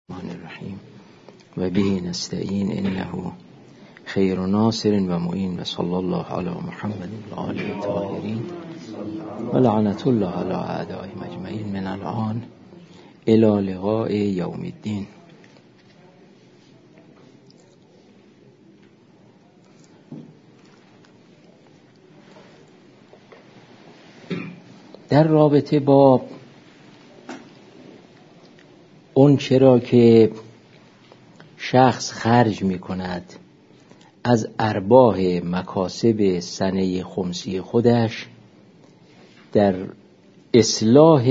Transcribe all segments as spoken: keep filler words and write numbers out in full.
الرحمن الرحیم و به نستعین انه خیر ناصر و معین و صلی الله علی محمد و آله الطاهرین و لعنت الله علی اعدائهم اجمعین من الان الی لقاء یوم الدین. در رابطه با اون چرا که شخص خرج می کند از ارباح مکاسب سنه خمسی خودش در اصلاح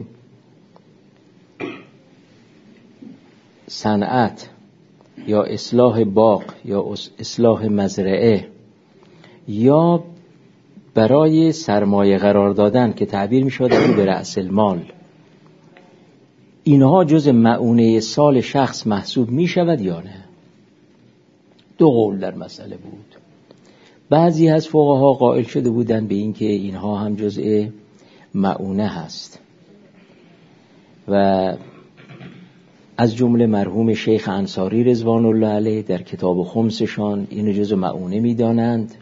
صنعت یا اصلاح باغ یا اصلاح مزرعه یا برای سرمایه قرار دادن که تعبیر می شود رو به رأس المال، اینها جز مؤونه سال شخص محسوب می شود یا نه؟ دو قول در مسئله بود. بعضی از فقها قائل شده بودند به این که اینها هم جزء مؤونه هست و از جمله مرحوم شیخ انصاری رضوان الله علیه در کتاب خمسشان اینو جزء مؤونه می دانند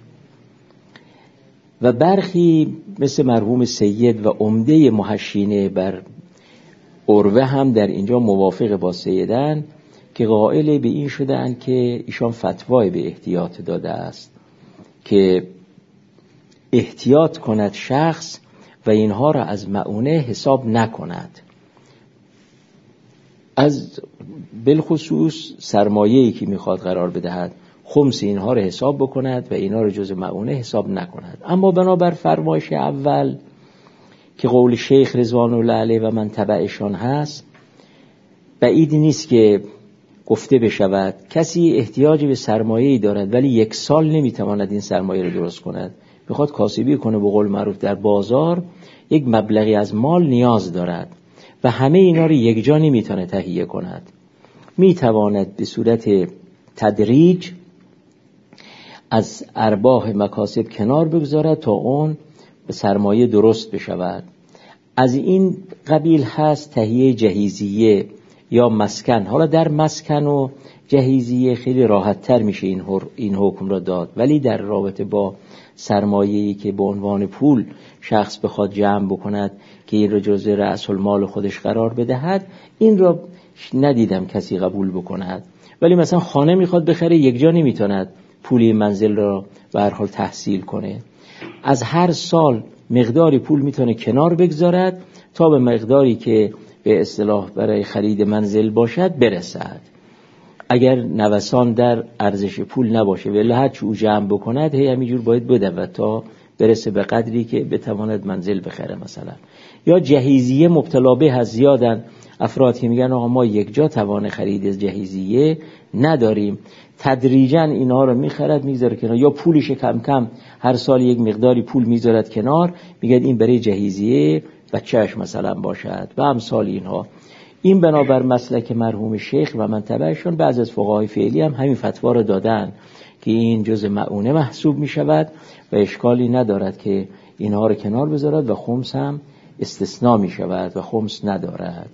و برخی مثل مرحوم سید و عمده محشینه بر عروه هم در اینجا موافق با سیدن که قائل به این شدن که ایشان فتوای به احتیاط داده است که احتیاط کند شخص و اینها را از مؤونه حساب نکند، از بالخصوص سرمایه‌ای که میخواد قرار بدهد خمس اینها را حساب بکند و اینها را جز مؤونه حساب نکند. اما بنابر فرمایش اول که قول شیخ رضوان الله علیه و من تبعشان هست، بعید نیست که گفته بشود کسی احتیاج به سرمایه‌ای دارد ولی یک سال نمیتواند این سرمایه رو درست کند، میخواد کاسبی کنه، به قول معروف در بازار یک مبلغی از مال نیاز دارد و همه اینا رو یک جا نمیتونه تهیه کند، میتواند به صورت تدریج از ارباح مکاسب کنار بگذارد تا اون به سرمایه درست بشود. از این قبیل هست تهیه جهیزیه یا مسکن. حالا در مسکن و جهیزیه خیلی راحت تر میشه این, این حکم را داد، ولی در رابطه با سرمایه‌ای که به عنوان پول شخص بخواد جمع بکند که این را جزء رأس المال خودش قرار بدهد، این را ندیدم کسی قبول بکند. ولی مثلا خانه میخواد بخره، یک جا نمیتوند پولی منزل را به هر حال تحصیل کنه، از هر سال مقداری پول میتونه کنار بگذارد تا به مقداری که به اصطلاح برای خرید منزل باشد برسد. اگر نوسان در ارزش پول نباشه ولی هر چی او جمع بکند هی همینجور باید بدود تا برسه به قدری که بتواند منزل بخره مثلا. یا جهیزیه مبتلا به از زیادن افراد که میگن آقا ما یک جا توان خرید جهیزیه نداریم، تدریجاً اینها رو میخرد میذاره کنار، یا پولش کم کم هر سال یک مقداری پول میذارد کنار، میگه این برای جهیزیه بچه‌اش مثلا باشد و امثال اینها. این بنابر مسلک مرحوم شیخ و من تبعشون بعض از فقهای فعلی هم همین فتوا رو دادن که این جزء مؤونه محسوب میشود و اشکالی ندارد که اینها رو کنار بذارد و خمس هم استثناء میشود و خمس ندارد.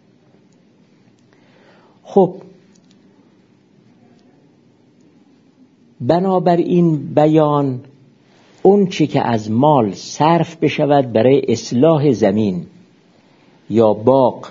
خب بنابر این بیان اون چی که از مال صرف بشود برای اصلاح زمین یا باغ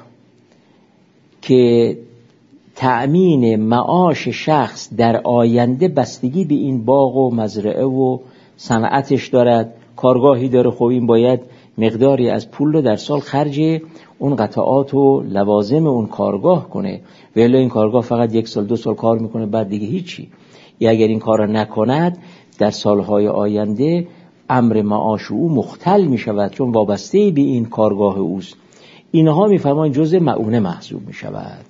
که تأمین معاش شخص در آینده بستگی به این باغ و مزرعه و صنعتش دارد، کارگاهی داره، خب این باید مقداری از پول رو در سال خرج اون قطعات و لوازم اون کارگاه کنه، ولی این کارگاه فقط یک سال دو سال کار میکنه بعد دیگه هیچی. یا اگر این کار را نکند در سالهای آینده امر معاش او مختل می شود چون وابسته به این کارگاه اوست. اینها می فرمایند جزء مؤونه محسوب می شود،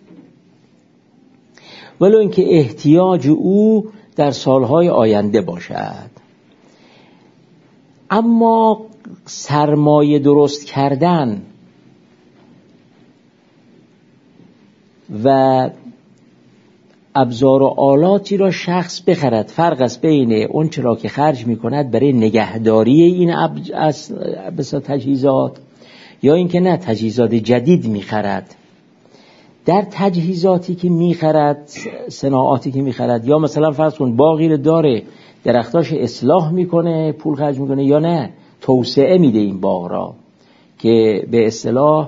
ولو اینکه احتیاج او در سالهای آینده باشد. اما سرمایه درست کردن و ابزار و آلاتی را شخص بخرد، فرق است بین اون چرا که خرج می کند برای نگهداری این تجهیزات یا اینکه نه تجهیزات جدید می خرد. در تجهیزاتی که میخرد، صناعاتی که میخرد، یا مثلا فرض کن باغی رو داره درختاش اصلاح میکنه پول خرج میکنه، یا نه توسعه میده این باغ را که به اصطلاح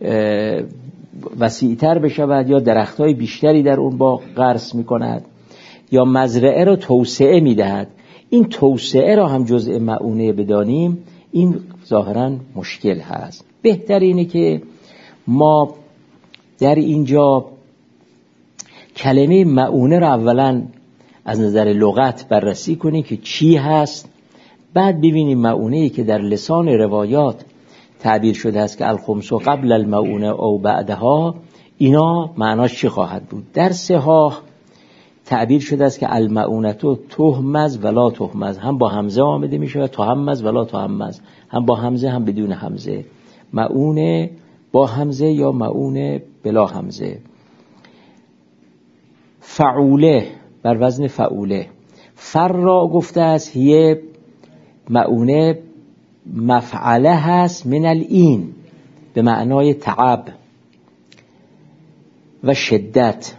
وسیع‌تر بشود، یا درختای بیشتری در اون باغ غرس میکند، یا مزرعه رو توسعه میدهد. این توسعه را هم جزء مؤونه بدانیم، این ظاهراً مشکل هست. بهتر اینه که ما در اینجا کلمه مؤونه را اولاً از نظر لغت بررسی کنیم که چی هست، بعد ببینیم مؤونه‌ای که در لسان روایات تعبیر شده است که الخمس قبل المؤونه او بعدها، اینا معناش چی خواهد بود. در صحاح تعبیر شده است که المؤونتو تهمز ولا تهمز، هم با همزه آمده می شود، تهمز ولا تهمز، هم با همزه هم بدون همزه، مؤونه با همزه یا مؤونه بلا همزه. فعوله بر وزن فعوله. فر را گفته است هیه مؤونه مفعله هست من الین به معنای تعب و شدت،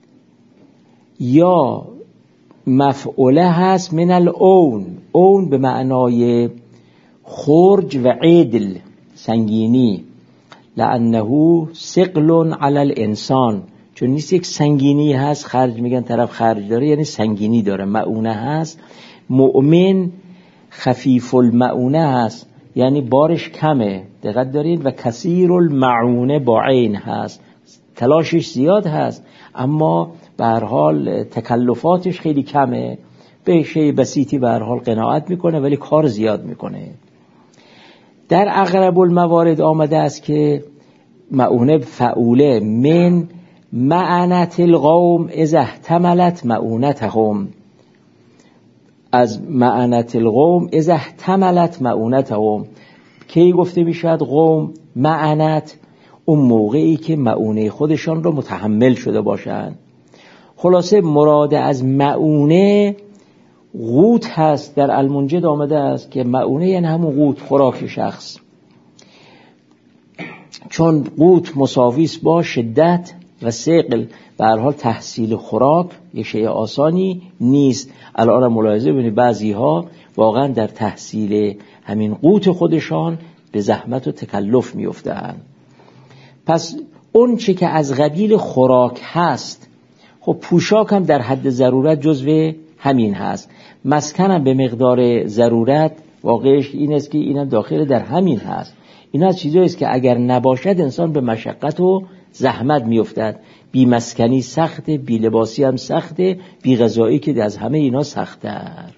یا مفعوله هست من الاون، اون به معنای خرج و عدل سنگینی، لانه ثقل علی الانسان، چون نیست یک سنگینی هست خرج میگن طرف خرج داره، یعنی سنگینی داره. مؤونه هست مؤمن خفیف المؤونه هست، یعنی بارش کمه، دقت دارید، و کثیر المعونه با عین هست، تلاشش زیاد هست اما به هر حال تکلفاتش خیلی کمه، به شیء بسیطی به هر حال قناعت میکنه ولی کار زیاد میکنه. در اغلب الموارد آمده است که مؤونه فعوله من معنت القوم اذا احتملت مؤونتهم، از معنت القوم اذا احتملت مؤونتهم. کی گفته میشد قوم معنت؟ اون موقعی که مؤونه خودشان رو متحمل شده باشند. خلاصه مراد از مؤونه قوت هست. در المنجد آمده است که مؤونه یعنی همون قوت، خوراک شخص، چون قوت مساویس با شدت و ثقل. به هر حال تحصیل خوراک یه شیء آسانی نیست. الان ملاحظه ببینید بعضی ها واقعا در تحصیل همین قوت خودشان به زحمت و تکلف میافتند. پس اون چه که از قبیل خوراک هست، خب پوشاک هم در حد ضرورت جزو همین هست، مسکن هم به مقدار ضرورت، واقعش این است که اینم داخل در همین هست. اینا از چیزایی است که اگر نباشد انسان به مشقت و زحمت میافتد. بی مسکنی سخته، بی لباسی هم سخته، بی غذایی که از همه اینا سخت‌تر.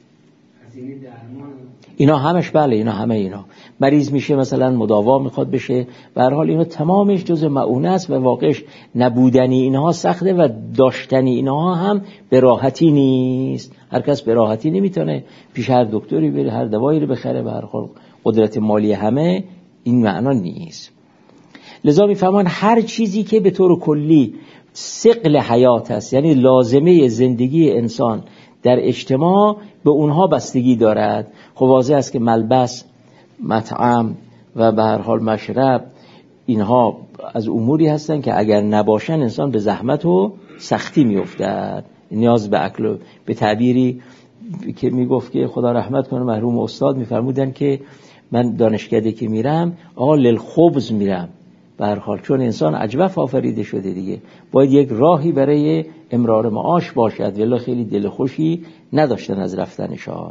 اینا همش بله، اینا همه اینا مریض میشه، مثلا مداوا میخواد بشه، به هر حال اینا تمامش جزء مؤونه است و واقعش نبودنی اینها سخته و داشتنی اینها هم به راحتی نیست. هر کس به راحتی نمیتونه پیش هر دکتری بره، هر دوایی رو بخره، به هر حال قدرت مالی همه این معنا نیست. لذا میفهمان هر چیزی که به طور کلی ثقل حیات است، یعنی لازمه زندگی انسان در اجتماع، به اونها بستگی دارد. خب واضح است که ملبس، مطعم و به هر حال مشرب، اینها از اموری هستند که اگر نباشن انسان به زحمت و سختی میافتد. نیاز به عقل، به تعبیری که میگفت که خدا رحمت کنه مرحوم استاد میفرمودن که من دانشکده که میرم آقا للخبز میرم، به هر حال چون انسان عجوف آفریده شده دیگه، باید یک راهی برای امرار معاش باشد، ولی خیلی دل خوشی نداشتن از رفتنشان.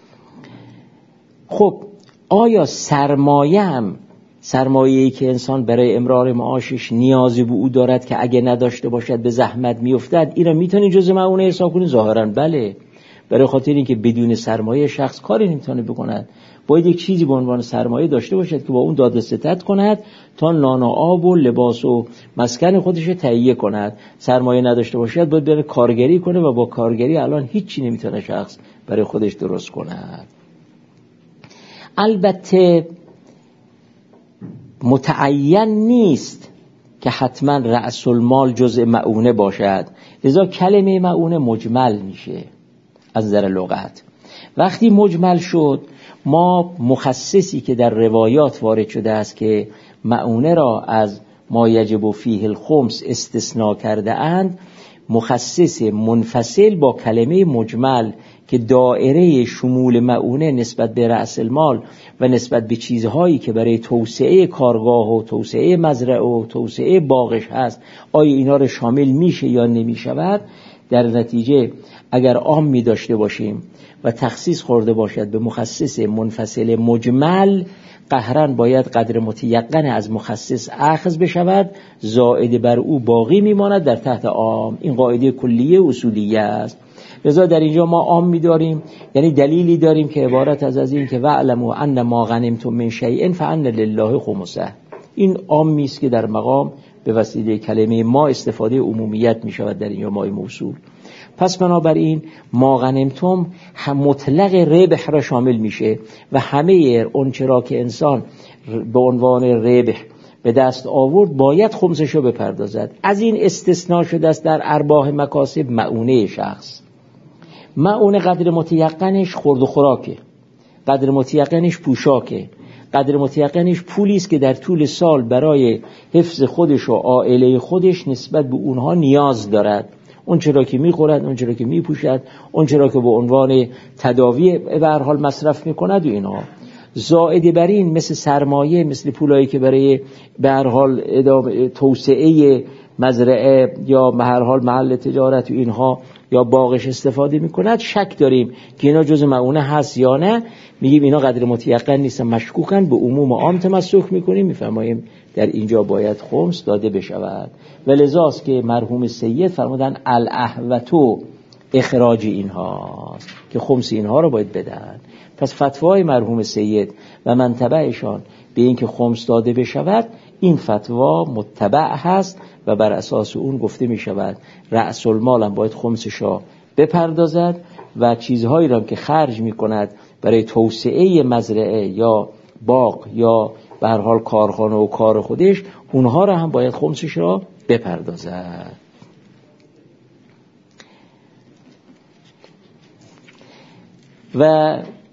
خب آیا سرمایه هم، سرمایه‌ای که انسان برای امرار معاشش نیازی به او دارد که اگه نداشته باشد به زحمت میافتد، اینا میتونی جزء مؤونه حساب کنی؟ ظاهرا بله، برای خاطر اینکه بدون سرمایه شخص کاری نمیتونه بکند. باید یک چیزی به عنوان سرمایه داشته باشد که با اون داد و ستد کند تا نان و آب و لباس و مسکن خودش تهیه کند. سرمایه نداشته باشد باید بره کارگری کنه و با کارگری الان هیچی نمیتونه شخص برای خودش درست کند. البته متعین نیست که حتما رأس المال جزء مؤونه باشد، لذا کلمه مؤونه مجمل میشه از نظر لغت. وقتی مجمل شد، ما مخصصی که در روایات وارد شده است که مؤونه را از ما یجب فیه الخمس استثناء کرده اند، مخصص منفصل با کلمه مجمل که دائره شمول مؤونه نسبت به رأس المال و نسبت به چیزهایی که برای توسعه کارگاه و توسعه مزرعه و توسعه باغش هست، آیا اینا رو شامل میشه یا نمیشود. در نتیجه اگر عام می داشته باشیم و تخصیص خورده باشد به مخصص منفصل مجمل، قهرن باید قدر متیقن از مخصص اخذ بشود، زائد بر او باقی میماند در تحت عام. این قاعده کلیه اصولیه است. لذا در اینجا ما عام می‌داریم، یعنی دلیلی داریم که عبارت از از این که وعلموا ان ما غنمتم من شیء فان لله خمسه. این عامی است که در مقام به وسیله کلمه ما استفاده عمومیت می‌شود در اینجا مای موصول. پس بنابراین ما غنمتم هم مطلق ربح را شامل میشه و همه اون چرا که انسان به عنوان ربح به دست آورد باید خمسش رو بپردازد. از این استثناء شده است در ارباح مکاسب مؤونه شخص. مؤونه قدر متیقنش خورد و خوراکه، قدر متیقنش پوشاکه، قدر متیقنش پولی است که در طول سال برای حفظ خودش و عائله خودش نسبت به اونها نیاز دارد. اون چرا که میخورد، اون چرا که میپوشد، اون چرا که به عنوان تداوی به هر حال مصرف میکند و اینها. زائد بر این مثل سرمایه، مثل پولایی که برای به هر حال ادامه توسعه مزرعه یا به هر حال محل تجارت و اینها یا باغش استفاده میکند، شک داریم که اینا جز مؤونه هست یا نه. میگیم اینا قدر متیقن نیستن، مشکوکن، به عموم عام تمسک میکنیم، میفرماییم در اینجا باید خمس داده بشود. و لذاست که مرحوم سید فرمودن الاحوتو اخراج اینهاست که خمس اینها رو باید بدن. پس فتوای مرحوم سید و منتبعشان به این که خمس داده بشود، این فتوا متبع هست و بر اساس اون گفته می شود رأس المال هم باید خمسش را بپردازد و چیزهایی را که خرج می کند برای توسعه مزرعه یا باغ یا به هر حال کارخانه و کار خودش، اونها را هم باید خمسش را بپردازد. و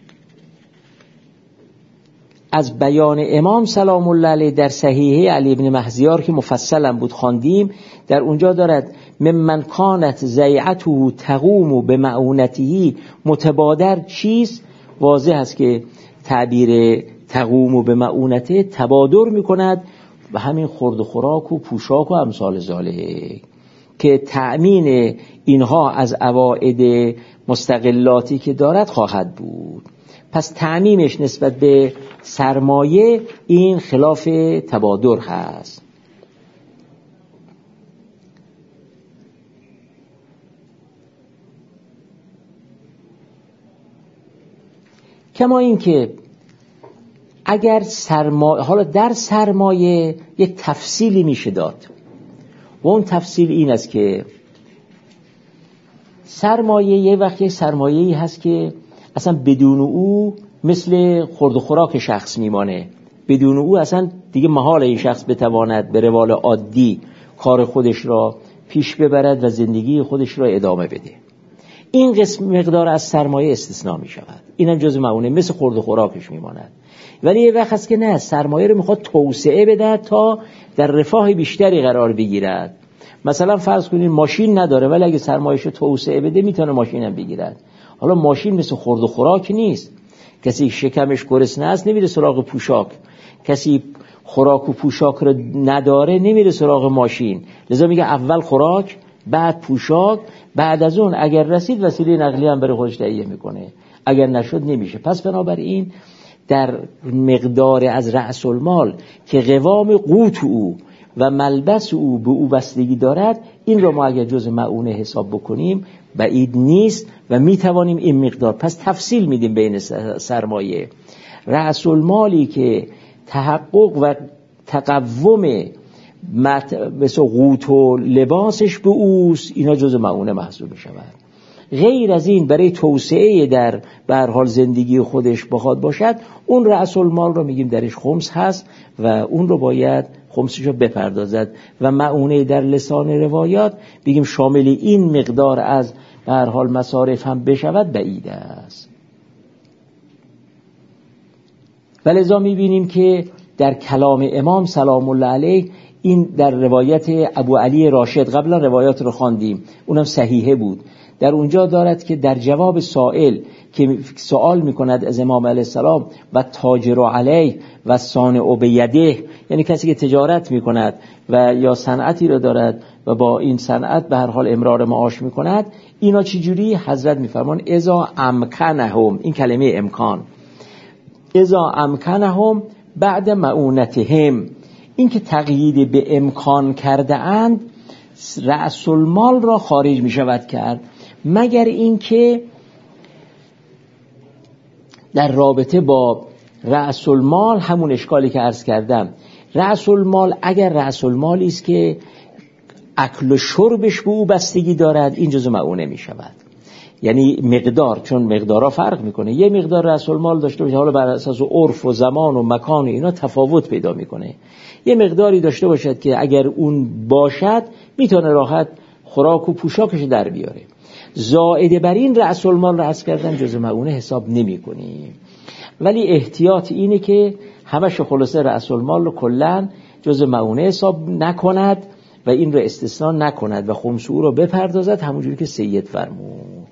از بیان امام سلام الله علیه در صحیحه علی ابن مهزیار که مفصلا بود خواندیم، در اونجا دارد ممن کانت زیعته تقوم به معونته، متبادر چیست؟ واضح است که تعبیر تقوم به معونته تبادر میکند و همین خورد و خوراک و پوشاک و امثال ذالک که تأمین اینها از عواید مستقلاتی که دارد خواهد بود. پس تعمیمش نسبت به سرمایه این خلاف تبادر هست. کما این که اگر سرمایه، حالا در سرمایه یک تفصیلی میشه داد و اون تفصیل این است که سرمایه یه وقتی سرمایه‌ای هست که اصلا بدون او مثل خورد و خوراک شخص میمانه، بدون او اصلا دیگه محال این شخص بتواند به روال عادی کار خودش را پیش ببرد و زندگی خودش را ادامه بده. این قسم مقدار از سرمایه استثناء می شود، اینم جز معونه، مثل خورد و خوراکش میماند. ولی یه وقت هست که نه، سرمایه رو میخواد توسعه بده تا در رفاه بیشتری قرار بگیرد. مثلا فرض کنید ماشین نداره ولی اگه سرمایه‌شو توسعه بده میتونه ماشینم بگیرد. حالا ماشین مثل خورد و خوراک نیست، کسی شکمش گرسنه است نمیره سراغ پوشاک، کسی خوراک و پوشاک رو نداره نمیره سراغ ماشین. لذا میگه اول خوراک بعد پوشاک، بعد از اون اگر رسید وسیله نقلیه هم برای خودش تهیه میکنه، اگر نشد نمیشه. پس بنابراین در مقدار از رأس المال که قوام قوت او و ملبس او به او بستگی دارد، این را ما اگر جز معونه حساب بکنیم بعید نیست و میتوانیم این مقدار. پس تفصیل میدیم بین سرمایه. رأس المالی که تحقق و تقوم مثل قوت و لباسش به اوست، اینا جز معونه محسوب شود. غیر از این برای توسعه در به هر حال زندگی خودش بخواد باشد، اون رأس المال رو میگیم درش خمس هست و اون رو باید خمسش رو بپردازد. و معونه در لسان روایات بگیم شامل این مقدار از به هر حال مصارف هم بشود بعید است. ولذا میبینیم که در کلام امام سلام الله علیه این در روایت ابو علی راشد، قبلا روایات رو خواندیم، اونم صحیحه بود. در اونجا دارد که در جواب سائل که سوال میکند از امام علیه السلام و تاجر علیه و صانع بیده، یعنی کسی که تجارت میکند و یا صنعتی رو دارد و با این صنعت به هر حال امرار معاش میکند، اینا چجوری؟ حضرت میفرمان اذا امکنهم، این کلمه امکان، اذا امکنهم بعد معونتهم، این که تقیید به امکان کرده اند رأس المال را خارج می شود کرد، مگر اینکه در رابطه با رأس المال همون اشکالی که عرض کردم، رأس المال اگر رأس المالی است که اکل و شربش به او بستگی دارد، این جزء معونه می شود. یعنی مقدار، چون مقدارها فرق میکنه، یه مقدار رأس المال داشته باشه، حالا بر اساس عرف و زمان و مکان و اینا تفاوت پیدا میکنه، یه مقداری داشته باشد که اگر اون باشد میتونه راحت خوراک و پوشاکش در بیاره. زائد بر این رأس المال رأس کردن جزء معونه حساب نمی کنیم، ولی احتیاط اینه که همش خلاصه رأس المال رو کلن جزء معونه حساب نکند و این رو استثناء نکند و خمس او رو بپردازد، همونجوری که سید فرمود.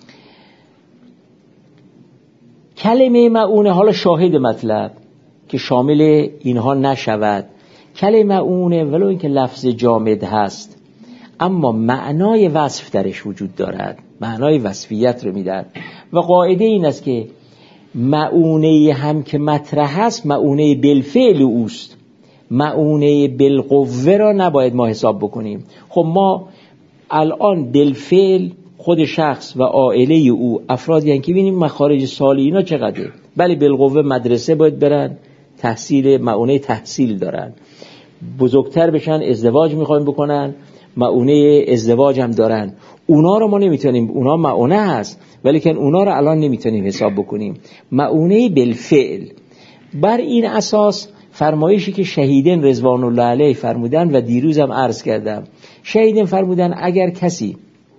کلمه معونه حالا شاهد مطلب که شامل اینها نشود، کلمه معونه ولو اینکه لفظ جامد هست اما معنای وصف درش وجود دارد، معنای وصفیت رو میدهد و قاعده این است که معونه هم که مطرح هست معونه بالفعل اوست، معونه بالقوه را نباید ما حساب بکنیم. خب ما الان بالفعل خود شخص و عائله او افرادی یعنی که ببینیم مخارج سالی اینا چقدره، بله بالقوه مدرسه باید برن، تحصیل معونه تحصیل دارن، بزرگتر بشن ازدواج میخوایم بکنن، معونه ازدواج هم دارن، اونا رو ما نمیتونیم، اونا معونه هست ولی که اونا رو الان نمیتونیم حساب بکنیم. معونه بالفعل، بر این اساس فرمایشی که شهیدین رضوان الله علیه فرمودن و دیروزم عرض کردم، شهیدین فرمودن اگر کسی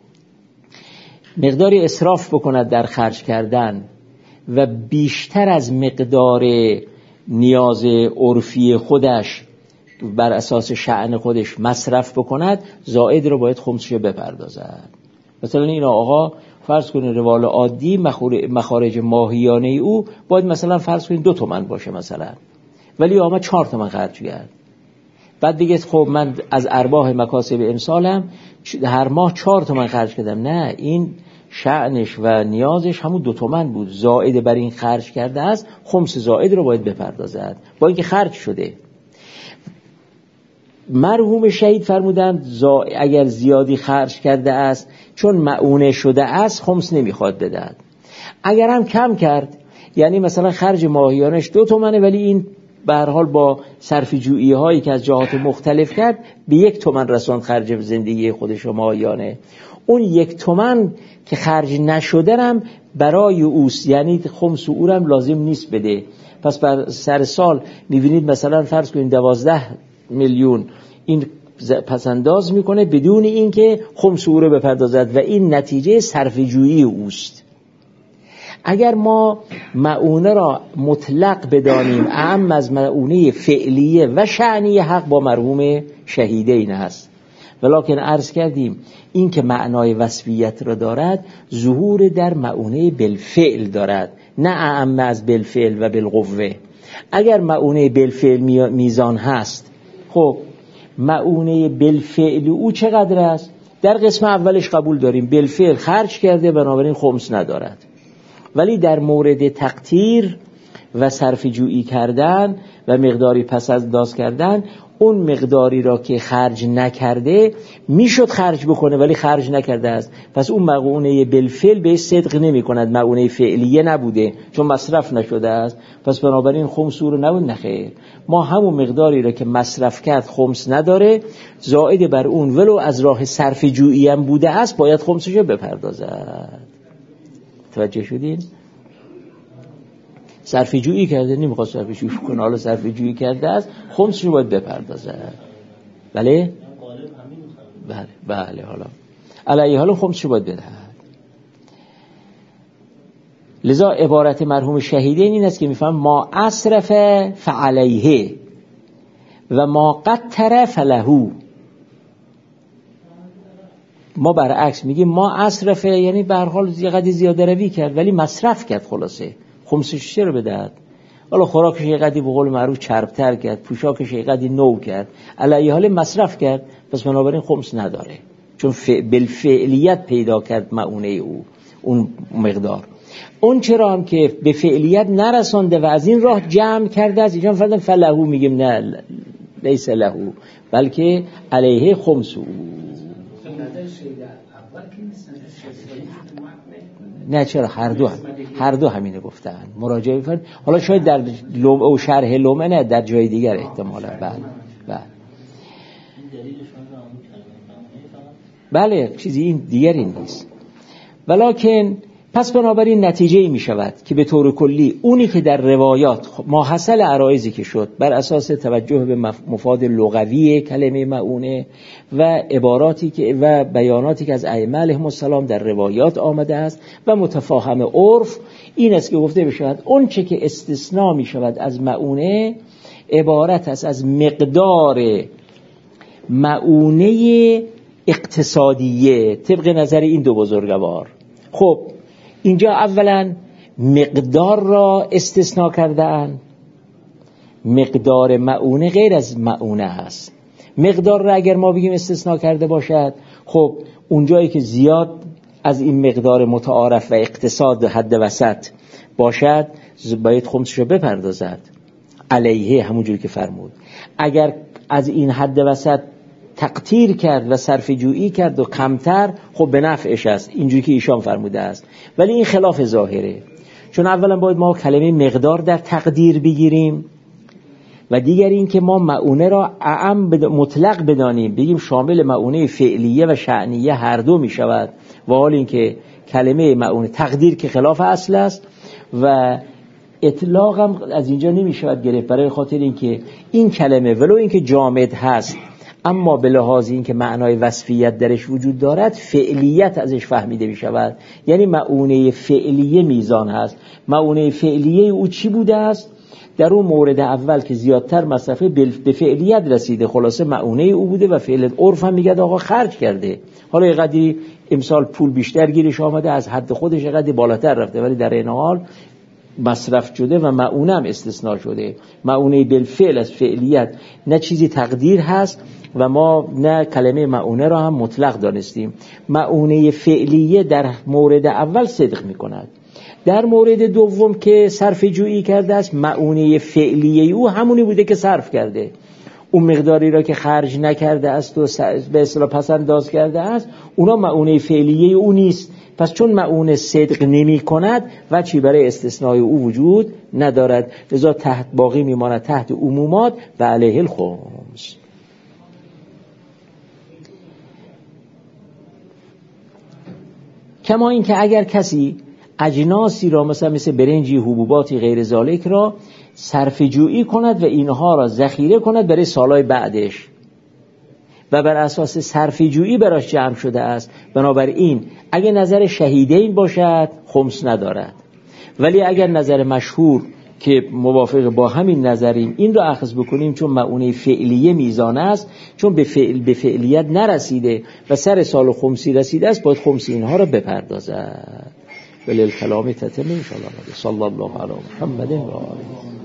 مقداری اسراف بکند در خرج کردن و بیشتر از مقدار نیاز عرفی خودش بر اساس شأن خودش مصرف بکند، زائد رو باید خمسش بپردازد. مثلا این آقا فرض کنید روال عادی مخارج ماهیانه او باید مثلا فرض کنید دو تومن باشه مثلا، ولی آمد چهار تومن خرج کرد، بعد دیگه خب من از ارباح مکاسب امسالم هر ماه چهار تومن خرج کردم، نه، این شأنش و نیازش همون دو تومن بود، زائد بر این خرج کرده است، خمس زائد رو باید بپردازد با اینکه خرج شده. مرحوم شهید فرمودند اگر زیادی خرج کرده است چون معونه شده است خمس نمیخواد بدهد، اگر هم کم کرد یعنی مثلا خرج ماهیانش دو تومنه ولی این به هر حال با صرف جویی هایی که از جهات مختلف کرد به یک تومن رساند خرج زندگی خودش و ماهیانه، اون یک تومن که خرج نشده هم برای اوست، یعنی خمس او هم لازم نیست بده. پس بر سر سال میبینید مثلا فرض کنید دوازده میلیون این پسنداز میکنه بدون اینکه خمس او رو بپردازد و این نتیجه صرف جویی اوست. اگر ما معونه را مطلق بدانیم اعم از معونه فعلیه و شأنیه، حق با مرحوم شهیدین هست، ولکن عرض کردیم این که معنای وصفیت را دارد ظهور در معونه بالفعل دارد، نه اعم از بالفعل و بالقوه. اگر معونه بالفعل میزان هست، خب معونه بالفعل او چقدر است؟ در قسم اولش قبول داریم بالفعل خرج کرده بنابراین خمس ندارد، ولی در مورد تقدیر و صرف جویی کردن و مقداری پس از انداز کردن، اون مقداری را که خرج نکرده میشد خرج بکنه ولی خرج نکرده است، پس اون معونه بالفعل به صدق نمی کند، معونه فعلیه نبوده چون مصرف نشده است، پس بنابراین خمس او رو نبود. نخیر، ما همون مقداری را که مصرف کرد خمس نداره، زائد بر اون ولو از راه صرف جویی هم بوده است باید خمسش رو بپردازد. توجه شدین؟ صرف جویی کرده نمیخواد صرف جویی کنه، حالا صرف جویی کرده است خمسش رو باید بپردازه. بله؟ بله بله حالا علیه حالا خمسش رو باید بدهد. لذا عبارت مرحوم شهیدین این است که میفهم ما اصرف فعلیه و ما قطر فلهو. ما برعکس میگیم ما اسرفه، یعنی به هر حال یه قدر زیاده روی کرد ولی مصرف کرد، خلاصه خمسش چرا بدهد؟ حالا خوراکش یه قدری به قول معروف چربتر کرد، پوشاکش یه قدری نو کرد، علی حال مصرف کرد، پس بنابراین خمس نداره، چون بالفعلیت پیدا کرد مؤونه او اون مقدار. اون چرا هم که به فعلیت نرسانده و از این راه جمع کرده از اینجا فردن فلهو میگیم نه لیس لهو بلکه علیه خمس او. نه چرا هر دو هم. هر دو همینه گفتن مراجعه بفرد. حالا شاید در لومه و شرح لومه نه در جای دیگر احتمالا. بله بله بله چیزی این دیگری نیست. ولکن پس بنابراین نتیجه ای می شود که به طور کلی اونی که در روایات ماحصل عرایزی که شد بر اساس توجه به مفاد لغوی کلمه مؤونه و عباراتی که و بیاناتی که از ائمه علیهم السلام در روایات آمده است و متفاهم عرف، این است که گفته بشود اون چه که استثناء می شود از مؤونه عبارت است از مقدار مؤونه اقتصادیه طبق نظر این دو بزرگوار. خب اینجا اولا مقدار را استثناء کردن، مقدار مؤونه غیر از مؤونه است. مقدار را اگر ما بگیم استثناء کرده باشد، خب اونجایی که زیاد از این مقدار متعارف و اقتصاد حد وسط باشد باید خمسش رو بپردازد علیه، همونجوری که فرمود. اگر از این حد وسط تقطیر کرد و صرف جویی کرد و کمتر، خب به نفعش است، اینجوری که ایشان فرموده است. ولی این خلاف ظاهره، چون اولا باید ما کلمه مقدار در تقدیر بگیریم و دیگر این که ما مؤونه را اعم مطلق بدانیم، بگیم شامل مؤونه فعلیه و شأنیه هر دو می شود، و حال این که کلمه مؤونه تقدیر که خلاف اصل است و اطلاق هم از اینجا نمی شود گرفت، برای خاطر این که این کلمه ولو این که جامد هست اما به لحاظ این که معنای وصفیت درش وجود دارد فعلیت ازش فهمیده می شود، یعنی مؤونه فعلیه میزان هست. مؤونه فعلیه او چی بوده است؟ در اون مورد اول که زیادتر مصرفه به فعلیت رسیده، خلاصه مؤونه او بوده و فعل عرف هم میگه آقا خرج کرده، حالا یه قدری امسال پول بیشتر گیرش آمده از حد خودش، یه قدری بالاتر رفته، ولی در این حال مصرف شده و مؤونه هم استثناء شده. مؤونه بالفعل از فعلیت نه چیزی تقدیر هست و ما نه کلمه مؤونه را هم مطلق دانستیم. مؤونه فعلیه در مورد اول صدق می کند. در مورد دوم که صرف جویی کرده است، مؤونه فعلیه او همونی بوده که صرف کرده، اون مقداری را که خرج نکرده است و به اصطلاح پس انداز کرده است، اونا مؤونه فعلیه او نیست. پس چون مؤونه صدق نمی کند و چی برای استثناء او وجود ندارد، لذا تحت باقی میماند تحت عمومات و علیه الخمس. کما این که اگر کسی اجناسی را مثلا مثل برنجی، حبوباتی غیر ذالک را صرف جویی کند و اینها را ذخیره کند برای سالهای بعدش و بر اساس صرف جویی براش جمع شده است، بنابراین اگر نظر شهیدین باشد خمس ندارد. ولی اگر نظر مشهور که موافق با همین نظریم این را اخذ بکنیم، چون مؤونه فعلیه میزان است، چون به فعل به فعلیت نرسیده و سر سال خمسی رسیده است، باید خمس اینها را بپردازد. ولی الکلام تتم ان شاء الله. صلی الله علی محمد و آله.